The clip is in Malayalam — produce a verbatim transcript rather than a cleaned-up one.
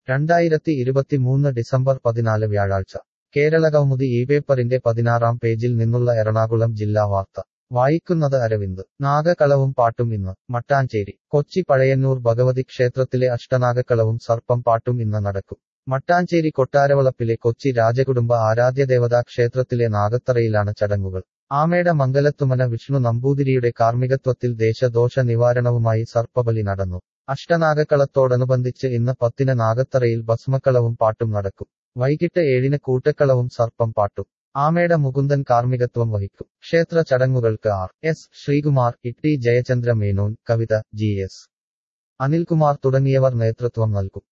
രണ്ടായിരത്തി ഇരുപത്തിമൂന്ന് ഡിസംബർ പതിനാല് വ്യാഴാഴ്ച കേരളകൗമുദി ഈ പേപ്പറിന്റെ പതിനാറാം പേജിൽ നിന്നുള്ള എറണാകുളം ജില്ലാ വാർത്ത വായിക്കുന്നത് അരവിന്ദ്. നാഗകളവും പാട്ടും ഇന്ന് മട്ടാഞ്ചേരി. കൊച്ചി പഴയന്നൂർ ഭഗവതി ക്ഷേത്രത്തിലെ അഷ്ടനാഗക്കളവും സർപ്പം പാട്ടും ഇന്ന് നടക്കും. മട്ടാഞ്ചേരി കൊട്ടാരവളപ്പിലെ കൊച്ചി രാജകുടുംബ ആരാധ്യദേവതാ ക്ഷേത്രത്തിലെ നാഗത്തറയിലാണ് ചടങ്ങുകൾ. ആമേട മംഗലത്തുമന വിഷ്ണു നമ്പൂതിരിയുടെ കാർമ്മികത്വത്തിൽ ദേശദോഷ നിവാരണവുമായി സർപ്പബലി നടന്നു. അഷ്ടനാഗക്കളത്തോടനുബന്ധിച്ച് ഇന്ന് പത്തിന് നാഗത്തറയിൽ ഭസ്മക്കളവും പാട്ടും നടക്കും. വൈകിട്ട് ഏഴിന് കൂട്ടക്കളവും സർപ്പം പാട്ടും. ആമേട മുകുന്ദൻ കാർമ്മികത്വം വഹിക്കും. ക്ഷേത്ര ചടങ്ങുകൾക്ക് R S Sreekumar, Itty Jayachandra Menon, Kavitha, G S Anilkumar തുടങ്ങിയവർ നേതൃത്വം നൽകും.